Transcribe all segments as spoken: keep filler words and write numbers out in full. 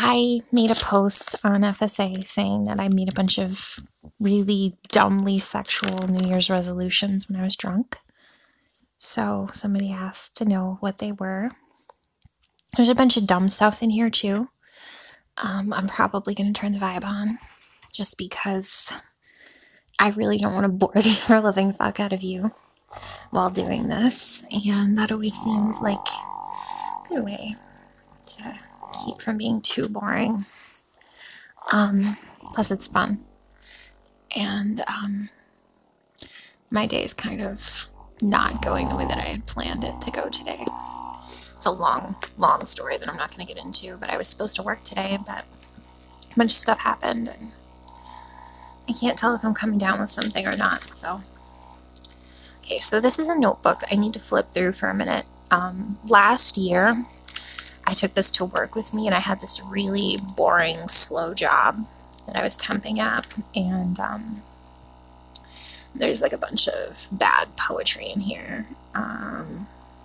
I made a post on F S A saying that I made a bunch of really dumbly sexual New Year's resolutions when I was drunk. So somebody asked to know what they were. There's a bunch of dumb stuff in here too. Um, I'm probably going to turn the vibe on just because I really don't want to bore the ever living fuck out of you while doing this. And that always seems like a good way to keep from being too boring. Um, plus it's fun. And um, my day is kind of not going the way that I had planned it to go today. It's a long, long story that I'm not going to get into, but I was supposed to work today, but a bunch of stuff happened, and I can't tell if I'm coming down with something or not, so. Okay, so this is a notebook I need to flip through for a minute. Um, last year, I took this to work with me, and I had this really boring, slow job that I was temping at, and um, there's like a bunch of bad poetry in here. Um...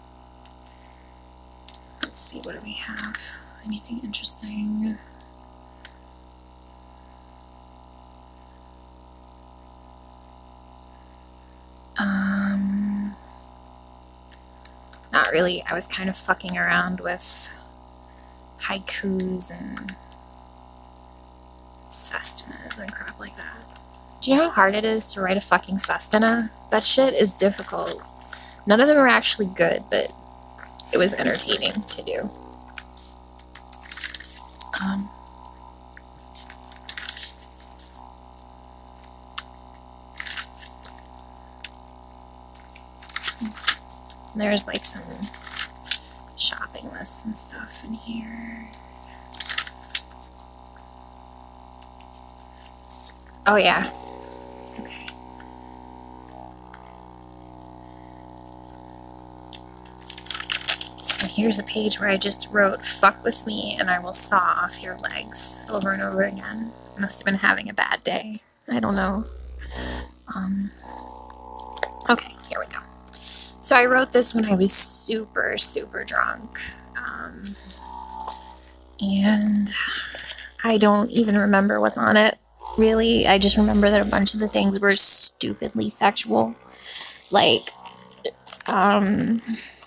Let's see, what do we have? Anything interesting? Um, not really. I was kind of fucking around with haikus and sestinas and crap like that. Do you know how hard it is to write a fucking sestina? That shit is difficult. None of them are actually good, but it was entertaining to do. Um, there's like some shopping lists and stuff in here. Oh yeah. Okay. And here's a page where I just wrote, "Fuck with me and I will saw off your legs," over and over again. Must have been having a bad day. I don't know. Um, okay, here we go. So I wrote this when I was super, super drunk. Um, and I don't even remember what's on it, really. I just remember that a bunch of the things were stupidly sexual. Like, um...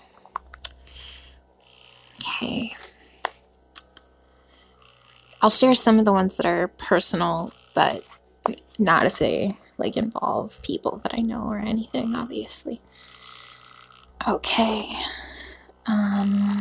okay. I'll share some of the ones that are personal, but not if they, like, involve people that I know or anything, obviously. Okay. Um...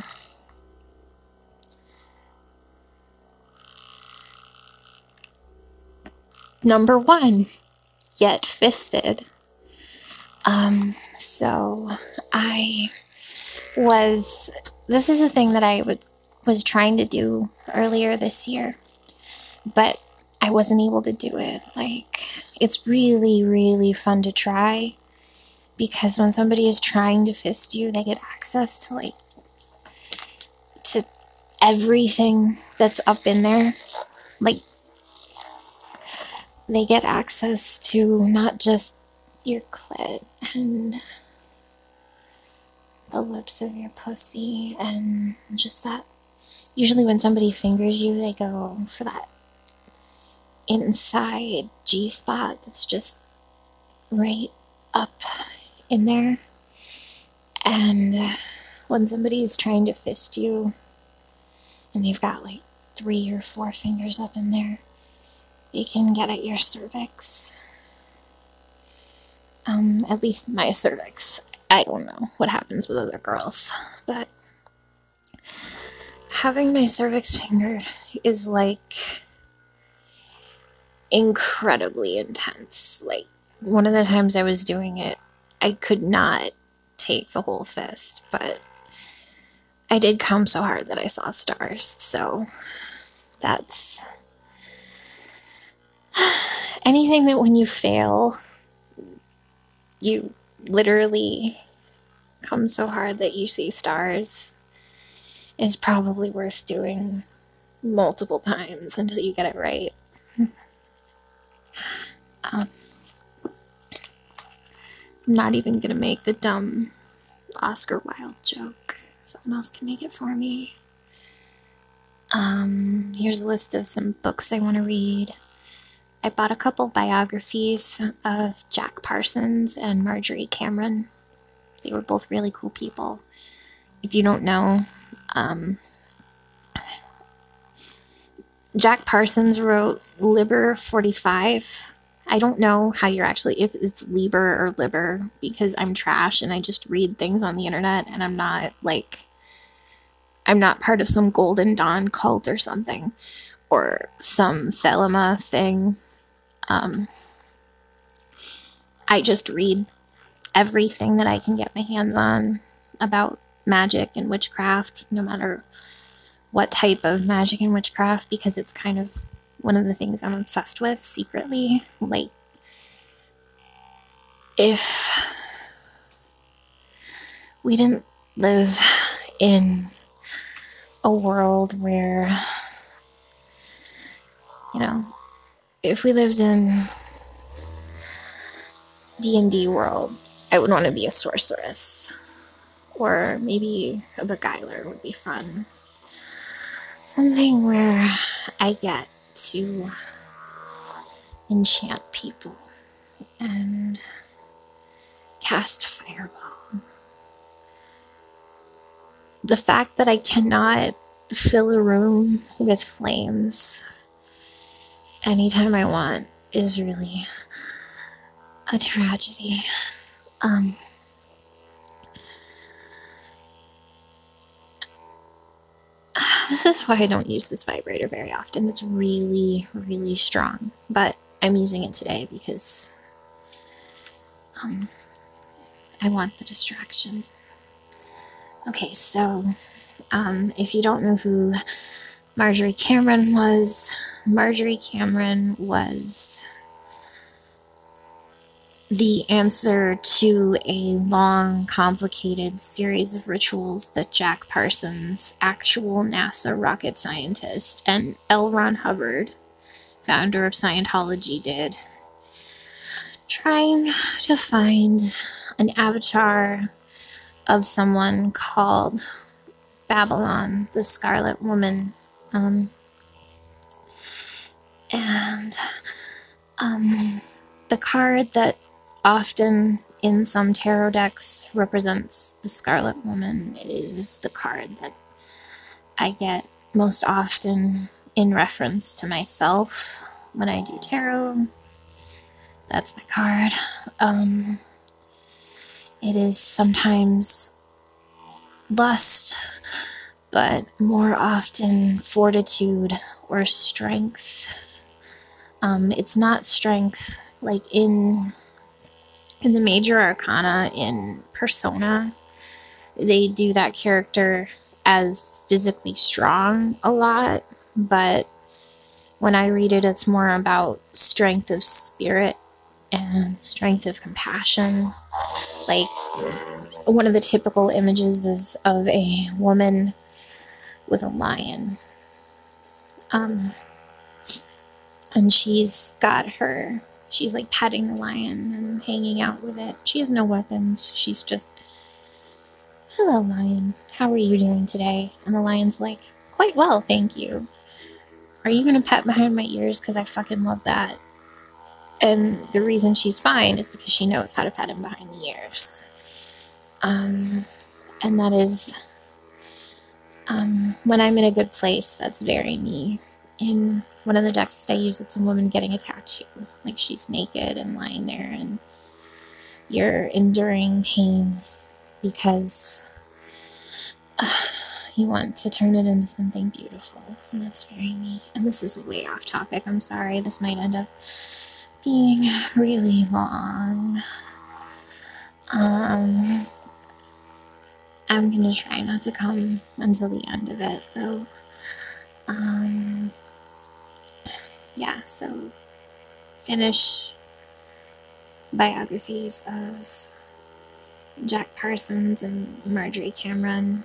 Number one, get fisted. Um, so I was, this is a thing that I was, was trying to do earlier this year, but I wasn't able to do it. Like, it's really, really fun to try, because when somebody is trying to fist you, they get access to, like, to everything that's up in there. Like, they get access to not just your clit and the lips of your pussy and just that. Usually when somebody fingers you, they go for that inside G-spot that's just right up in there. And when somebody is trying to fist you and they've got like three or four fingers up in there, you can get at your cervix. Um, at least my cervix. I don't know what happens with other girls, but having my cervix fingered is like incredibly intense. Like, one of the times I was doing it, I could not take the whole fist, but I did come so hard that I saw stars, so that's anything that when you fail, you literally come so hard that you see stars is probably worth doing multiple times until you get it right. Um, I'm not even going to make the dumb Oscar Wilde joke. Someone else can make it for me. Um, here's a list of some books I want to read. I bought a couple biographies of Jack Parsons and Marjorie Cameron. They were both really cool people. If you don't know, um, Jack Parsons wrote Liber forty-five. I don't know how you're actually, if it's Liber or Liber, because I'm trash and I just read things on the internet and I'm not, like, I'm not part of some Golden Dawn cult or something, or some Thelema thing. Um, I just read everything that I can get my hands on about magic and witchcraft, no matter what type of magic and witchcraft, because it's kind of one of the things I'm obsessed with secretly. Like, if we didn't live in a world where, you know, if we lived in D and D world, I would want to be a sorceress. Or maybe a beguiler would be fun. Something where I get to enchant people and cast fireball. The fact that I cannot fill a room with flames anytime I want is really a tragedy. Um, this is why I don't use this vibrator very often. It's really, really strong. But I'm using it today because um, I want the distraction. Okay, so um, if you don't know who Marjorie Cameron was, Marjorie Cameron was the answer to a long, complicated series of rituals that Jack Parsons, actual NASA rocket scientist, and L. Ron Hubbard, founder of Scientology, did, trying to find an avatar of someone called Babylon, the Scarlet Woman. Um, and um, the card that often in some tarot decks represents the Scarlet Woman is the card that I get most often in reference to myself when I do tarot. That's my card. Um, it is sometimes lust, but more often fortitude or strength. Um, it's not strength like in in the major arcana in Persona. They do that character as physically strong a lot, but when I read it, it's more about strength of spirit and strength of compassion. Like, one of the typical images is of a woman with a lion. Um, and she's got her, she's like petting the lion and hanging out with it. She has no weapons. She's just, hello, lion. How are you doing today? And the lion's like, quite well, thank you. Are you going to pet behind my ears? Because I fucking love that. And the reason she's fine is because she knows how to pet him behind the ears. Um, and that is, um, when I'm in a good place, that's very me. In one of the decks that I use, it's a woman getting a tattoo. Like, she's naked and lying there, and you're enduring pain because uh, you want to turn it into something beautiful. And that's very me. And this is way off topic. I'm sorry. This might end up being really long. Um, I'm gonna try not to come until the end of it, though. Um, yeah, so finish biographies of Jack Parsons and Marjorie Cameron.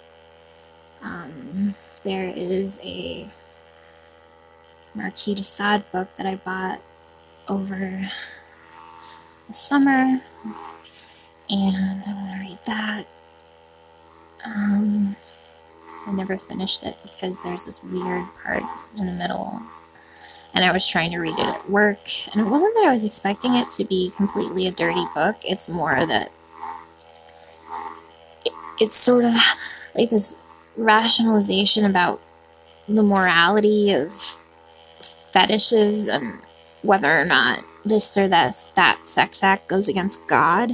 Um, there is a Marquis de Sade book that I bought over the summer, and I want to read that. Um, I never finished it because there's this weird part in the middle. And I was trying to read it at work. And it wasn't that I was expecting it to be completely a dirty book. It's more that it, it's sort of like this rationalization about the morality of fetishes and whether or not this or that, that sex act goes against God.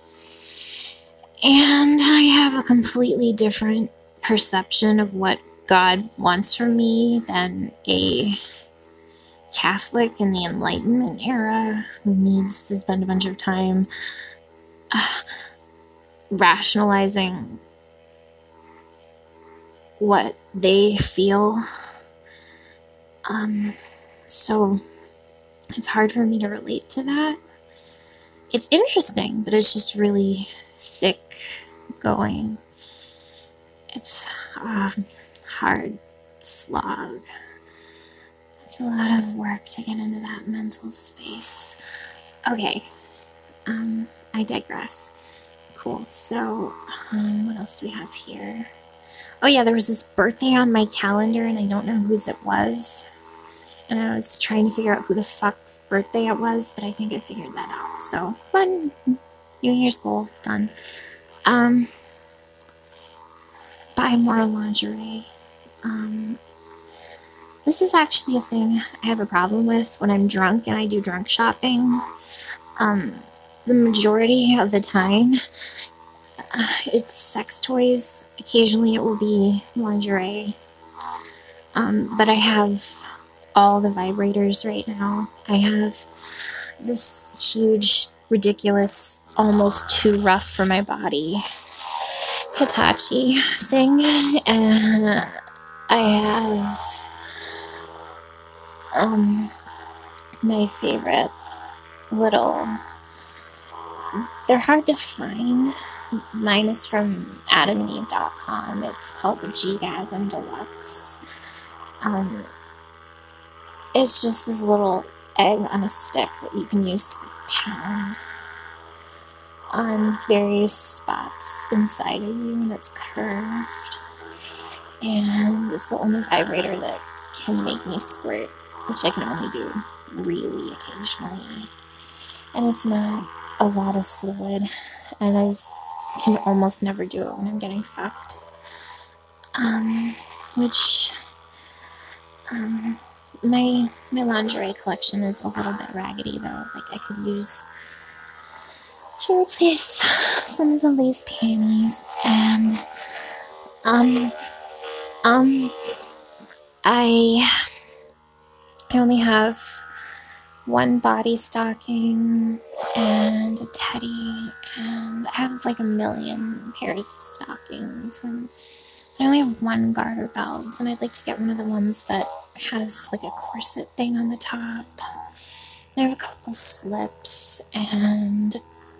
And I have a completely different perception of what God wants from me than a Catholic in the Enlightenment era who needs to spend a bunch of time uh, rationalizing what they feel. Um, so it's hard for me to relate to that. It's interesting, but it's just really thick going. It's a hard slog. It's a lot of work to get into that mental space. Okay, um, I digress. Cool, so, um, what else do we have here? Oh yeah, there was this birthday on my calendar, and I don't know whose it was. And I was trying to figure out who the fuck's birthday it was, but I think I figured that out. So, one New Year's goal, done. Um, buy more lingerie. Um, this is actually a thing I have a problem with when I'm drunk and I do drunk shopping. Um, the majority of the time, uh, it's sex toys. Occasionally it will be lingerie. Um, but I have all the vibrators right now. I have this huge, ridiculous, almost too rough for my body Hitachi thing, and I have um my favorite little, they're hard to find. Mine is from adam and eve dot com. It's called the G-Gasm Deluxe. Um, it's just this little egg on a stick that you can use to pound on various spots inside of you, and it's curved. And it's the only vibrator that can make me squirt, which I can only do really occasionally. And it's not a lot of fluid, and I can almost never do it when I'm getting fucked. Um, which, um, my, my lingerie collection is a little bit raggedy though. Like, I could use to replace some of the lace panties, and, um, um, I, I only have one body stocking and a teddy, and I have like a million pairs of stockings, and I only have one garter belt, and I'd like to get one of the ones that has like a corset thing on the top. And I have a couple slips and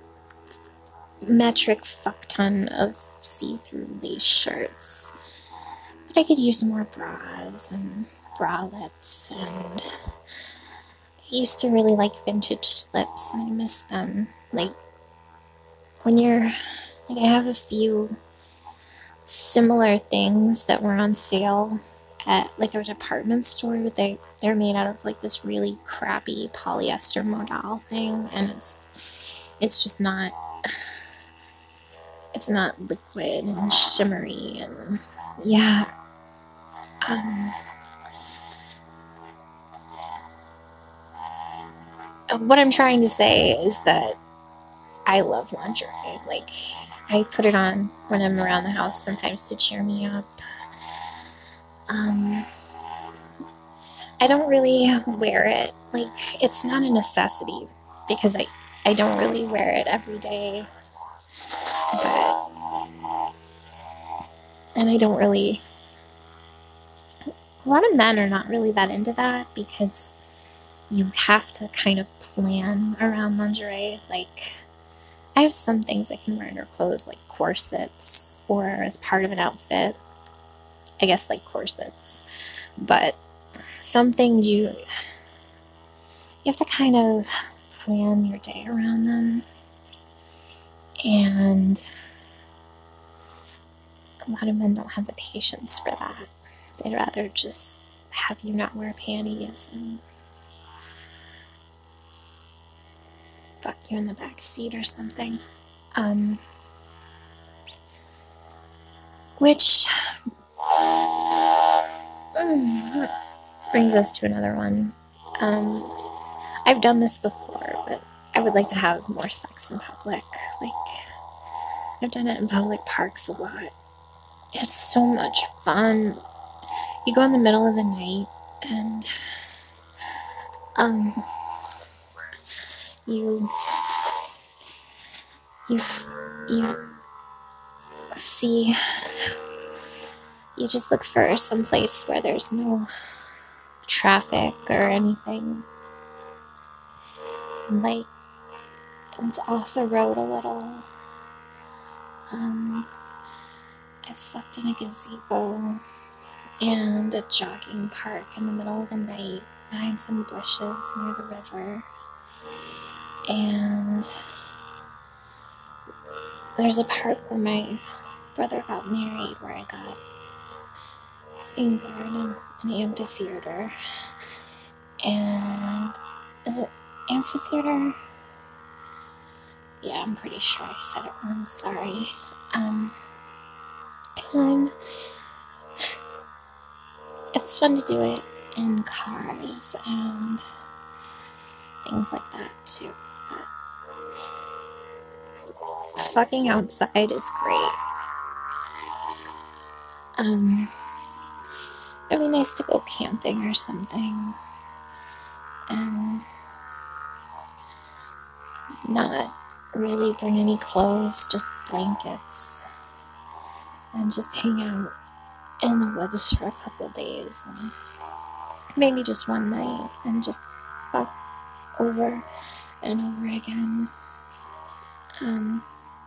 metric fuck ton of see-through lace shirts. But I could use more bras and bralettes, and I used to really like vintage slips, and I miss them. Like, when you're, like, I have a few similar things that were on sale at, like, a department store, but they, they're made out of, like, this really crappy polyester modal thing, and it's, it's just not, it's not liquid and shimmery, and, yeah, um, what I'm trying to say is that I love lingerie. Like, I put it on when I'm around the house sometimes to cheer me up. Um, I don't really wear it. Like, it's not a necessity because I, I don't really wear it every day. But, and I don't really, a lot of men are not really that into that because you have to kind of plan around lingerie. Like, I have some things I can wear under clothes, like corsets, or as part of an outfit. I guess like corsets. But some things you, you have to kind of plan your day around them. And a lot of men don't have the patience for that. They'd rather just have you not wear panties and fuck you in the back seat or something. Um, which mm, brings us to another one. Um, I've done this before, but I would like to have more sex in public. Like, I've done it in public parks a lot. It's so much fun. You go in the middle of the night and um you you you see you just look for some place where there's no traffic or anything. Like, it's off the road a little. Um, I fucked in a gazebo and a jogging park in the middle of the night behind some bushes near the river. And there's a park where my brother got married, where I got fingered in an amphitheater. And is it amphitheater? Yeah, I'm pretty sure I said it wrong, sorry. Um, and it's fun to do it in cars and things like that too. But fucking outside is great. Um, it'd be nice to go camping or something and not really bring any clothes, just blankets, and just hang out in the woods for a couple days, and maybe just one night, and just fuck over and over again. Um,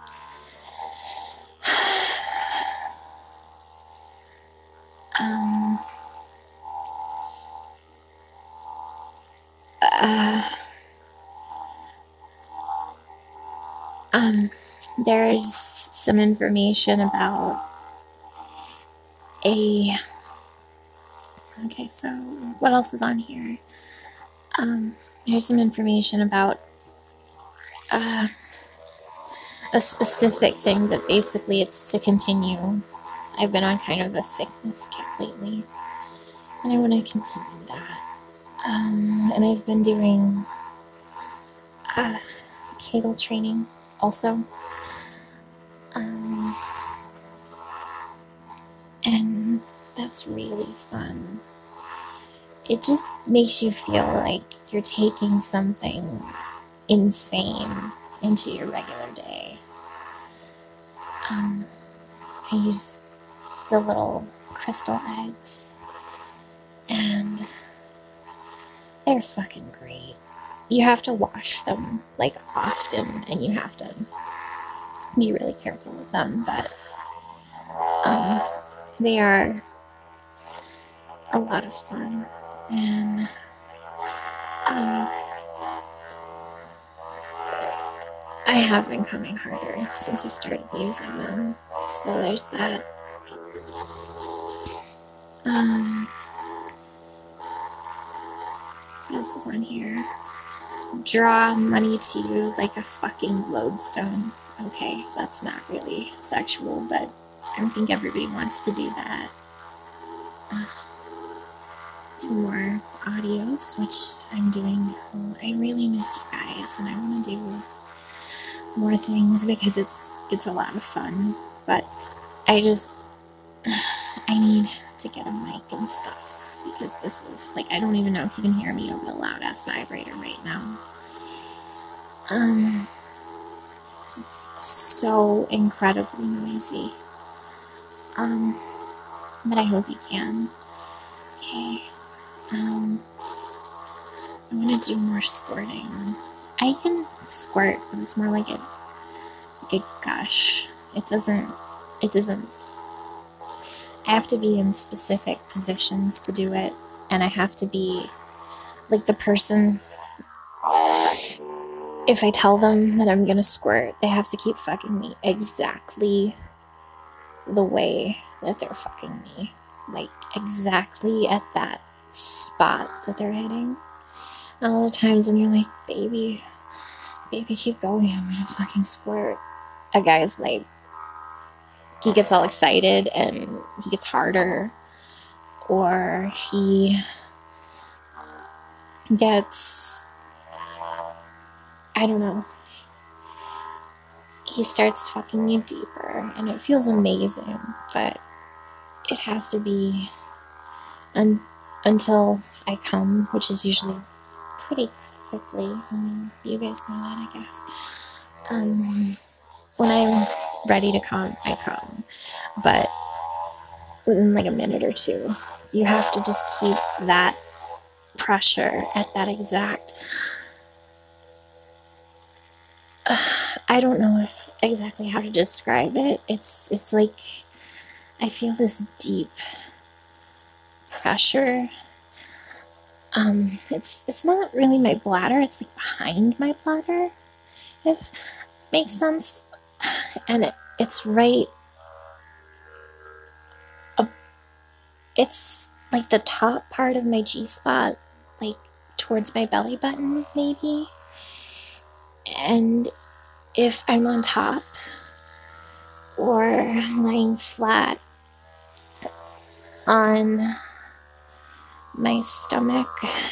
um, uh, um, there's some information about a, okay, so what else is on here? Um, there's some information about, uh, a specific thing, but basically it's to continue. I've been on kind of a fitness kick lately, and I want to continue that. Um, and I've been doing, uh, Kegel training also. Um, and that's really fun. It just makes you feel like you're taking something insane into your regular day. Um, I use the little crystal eggs, and they're fucking great. You have to wash them, like, often, and you have to be really careful with them, but um, they are a lot of fun, and um, I have been coming harder since I started using them, so there's that. Um, what else is on here? Draw money to you like a fucking lodestone. Okay, that's not really sexual, but I think everybody wants to do that. Uh, do more audios, which I'm doing now. I really miss you guys, and I want to do more things because it's it's a lot of fun. But I just I need to get a mic and stuff, because this is, like, I don't even know if you can hear me over the loud ass vibrator right now. Um, it's so incredibly noisy. Um, but I hope you can. Okay. Um, I'm gonna do more squirting. I can squirt, but it's more like a, like a gush. It doesn't, it doesn't, I have to be in specific positions to do it, and I have to be, like, the person, if I tell them that I'm gonna squirt, they have to keep fucking me exactly the way that they're fucking me. Like, exactly at that spot that they're hitting. And all the times when you're like, baby, baby, keep going, I'm gonna fucking squirt. A guy's like, he gets all excited and he gets harder. Or he gets, I don't know, he starts fucking you deeper, and it feels amazing, but it has to be un- until I come, which is usually pretty quickly. I mean, you guys know that, I guess. Um, when I'm ready to come, I come, but within like a minute or two, you have to just keep that pressure at that exact, uh, I don't know if exactly how to describe it. It's it's like I feel this deep pressure. Um, it's it's not really my bladder. It's like behind my bladder. If it makes sense, and it, it's right. Uh, it's like the top part of my G spot, like towards my belly button, maybe. And if I'm on top or lying flat on my stomach,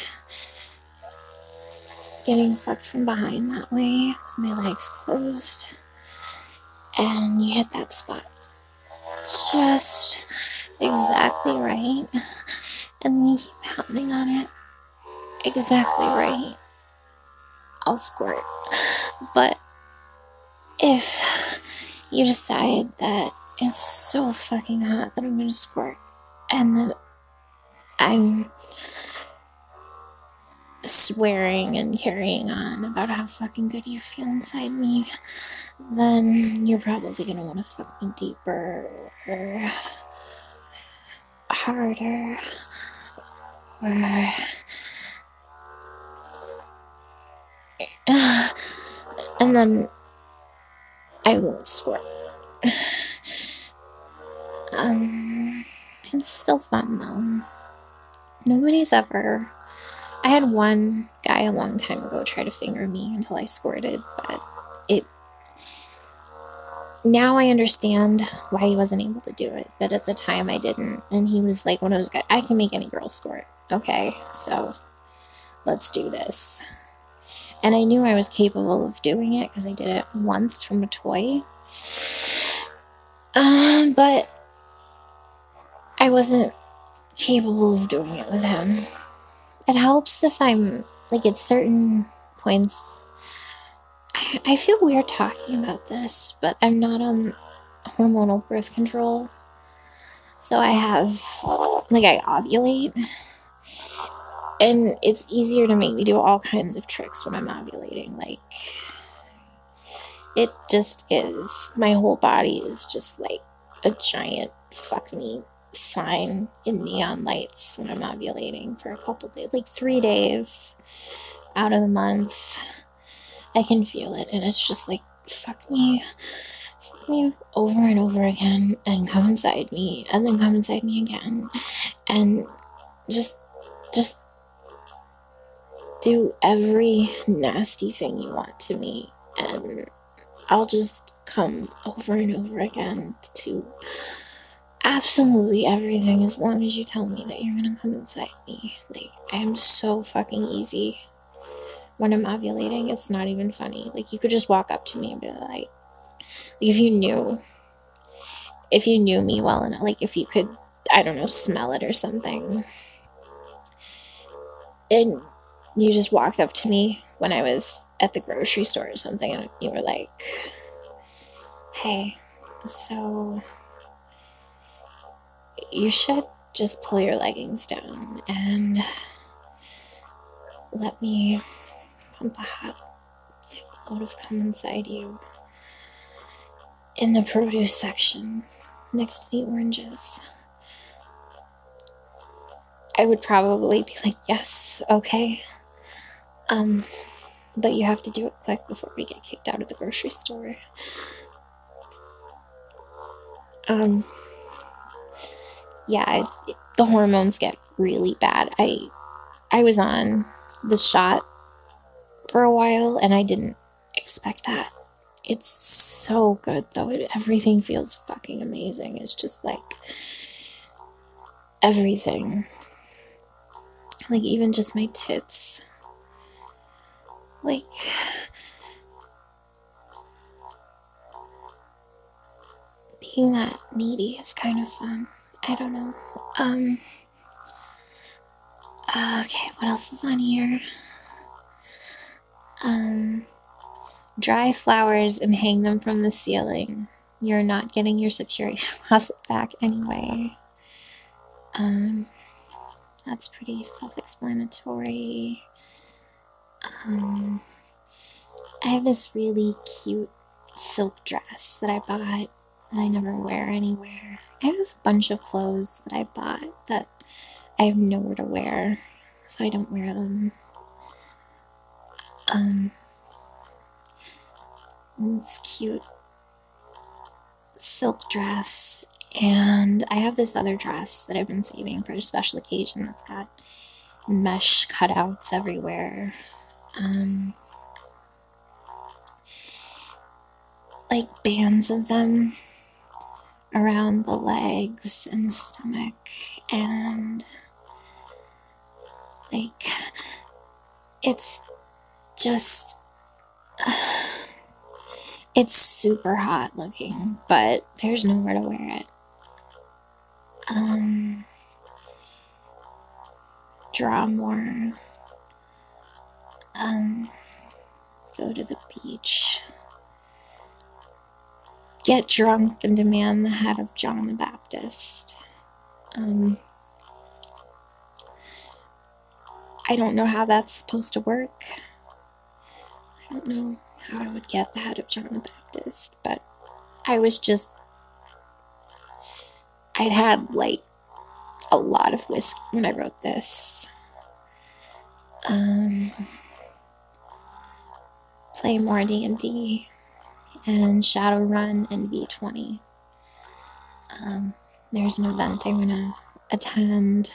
getting fucked from behind that way with my legs closed, and you hit that spot just exactly right, and then you keep pounding on it exactly right, I'll squirt. But if you decide that it's so fucking hot that I'm gonna squirt, and then I'm swearing and carrying on about how fucking good you feel inside me, then you're probably gonna want to fuck me deeper or harder, or uh, and then I won't swear. um, it's still fun though. Nobody's ever. I had one guy a long time ago try to finger me until I squirted, but it. Now I understand why he wasn't able to do it, but at the time I didn't, and he was like one of those guys, I can make any girl squirt, okay, so let's do this. And I knew I was capable of doing it because I did it once from a toy, um, but I wasn't capable of doing it with him. It helps if I'm, like, at certain points, I, I feel weird talking about this, but I'm not on hormonal birth control. So I have, like, I ovulate. And it's easier to make me do all kinds of tricks when I'm ovulating. Like, it just is. My whole body is just like a giant fuck me sign in neon lights when I'm ovulating for a couple days. Like, three days out of the month. I can feel it, and it's just like, fuck me, fuck me over and over again, and come inside me, and then come inside me again, and just, just do every nasty thing you want to me, and I'll just come over and over again to absolutely everything as long as you tell me that you're gonna come inside me. Like, I am so fucking easy. When I'm ovulating, it's not even funny. Like, you could just walk up to me and be like, if you knew, if you knew me well enough, like, if you could, I don't know, smell it or something, and you just walked up to me when I was at the grocery store or something, and you were like, hey, so you should just pull your leggings down and let me pump a hot load of cum inside you in the produce section next to the oranges. I would probably be like, yes, okay. Um, but you have to do it quick before we get kicked out of the grocery store. Um, yeah, it, the hormones get really bad. I, I was on the shot for a while, and I didn't expect that. It's so good, though. It, everything feels fucking amazing. It's just, like, everything. Like, even just my tits. Like, being that needy is kind of fun. I don't know. Um, uh, okay, what else is on here? Um, dry flowers and hang them from the ceiling. You're not getting your security deposit back anyway. Um, that's pretty self-explanatory. Um, I have this really cute silk dress that I bought that I never wear anywhere. I have a bunch of clothes that I bought that I have nowhere to wear, so I don't wear them. Um, it's cute silk dress, and I have this other dress that I've been saving for a special occasion that's got mesh cutouts everywhere. Um, like bands of them around the legs and stomach, and like it's just uh, it's super hot looking, but there's nowhere to wear it. Um, draw more. Um, go to the beach. Get drunk and demand the head of John the Baptist. Um, I don't know how that's supposed to work. I don't know how I would get the head of John the Baptist, but I was just, I'd had, like, a lot of whiskey when I wrote this. Um, play more D and D, and Shadowrun and V twenty. Um, there's an event I'm gonna attend.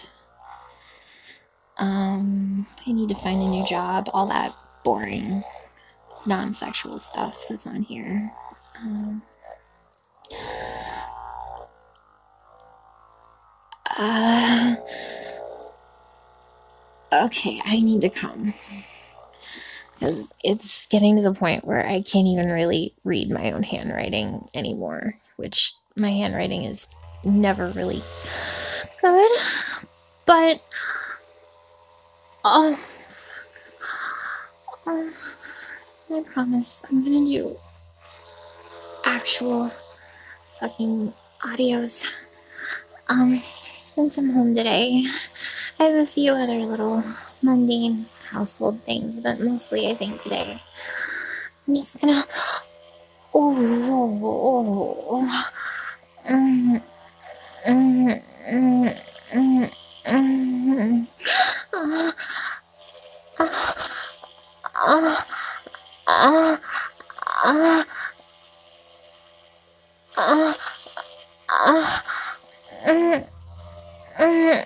Um, I need to find a new job, all that boring, non-sexual stuff that's on here. Um, uh, okay, I need to come. Because it's getting to the point where I can't even really read my own handwriting anymore, which my handwriting is never really good. But, oh, oh I promise I'm gonna do actual fucking audios. Um, since I'm home today, I have a few other little mundane household things, but mostly I think today I'm just gonna oh, oh, oh. Mm, mm, mm, mm, mm. Uh, uh, uh, uh, uh, uh, mm, mm,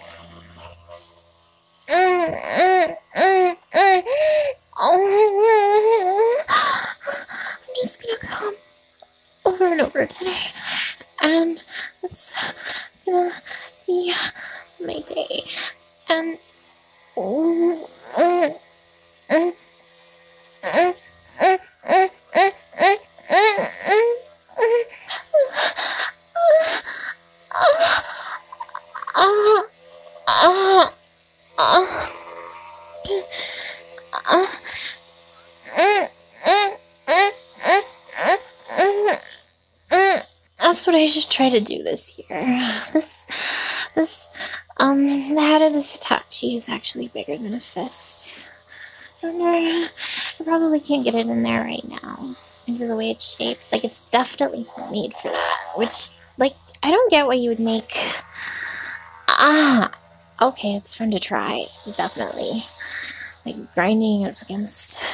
mm, mm, mm, mm. Oh, I'm just gonna come over and over today, and it's gonna be my day. And oh, mm, mm, mm, mm, mm, mm, mm, mm, mm. Uh, uh, uh, uh, mm, mm, mm, mm, mm, mm. That's what I should try to do this year. This, this, um, the head of this Hitachi is actually bigger than a fist. I wonder, I probably can't get it in there right now. Because of the way it's shaped. Like, it's definitely made for that. Which, like, I don't get why you would make... Ah! Okay, it's fun to try. Definitely. Like, grinding it up against...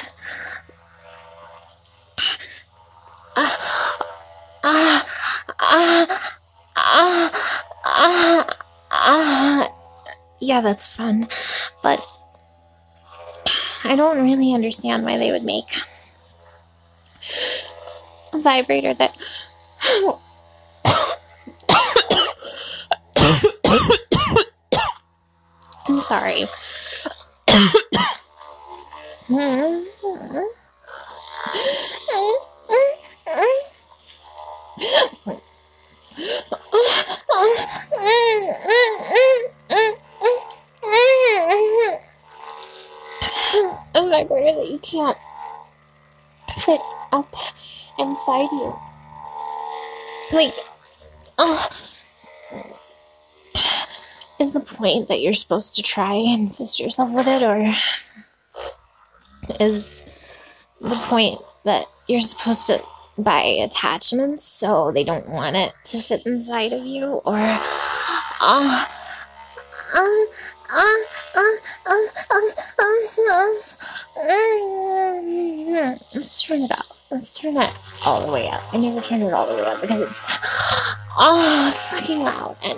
Ah! Ah! Ah! Ah! yeah, that's fun. But I don't really understand why they would make a vibrator that... I'm sorry. A vibrator that you can't fit up inside you. Like, oh, is the point that you're supposed to try and fist yourself with it, or is the point that you're supposed to buy attachments so they don't want it to fit inside of you, or uh, uh, uh, uh, uh, uh, uh, let's turn it up. Let's turn it all the way up. I never turn it all the way up because it's oh fucking loud, and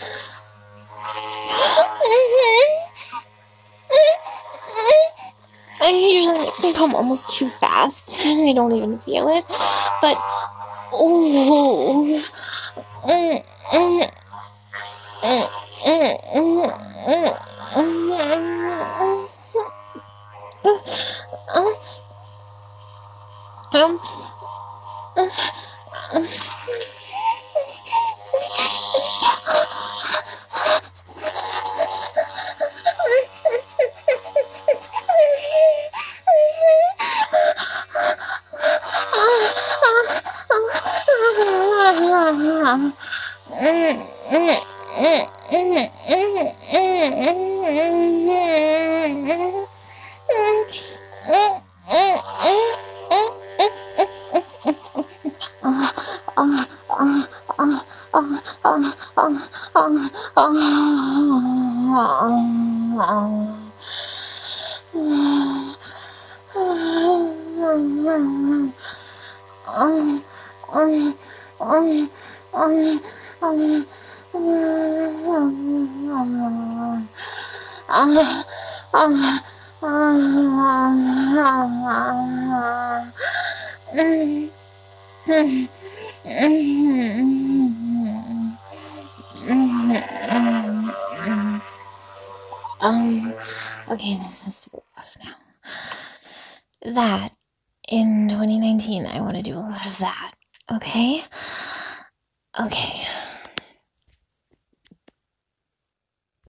it usually makes me pump almost too fast, and I don't even feel it. But oh, mm, mm, mm, mm, mm, mm, mm, um, Um, okay, this is so rough now. That, in twenty nineteen, I want to do a lot of that, okay? Okay,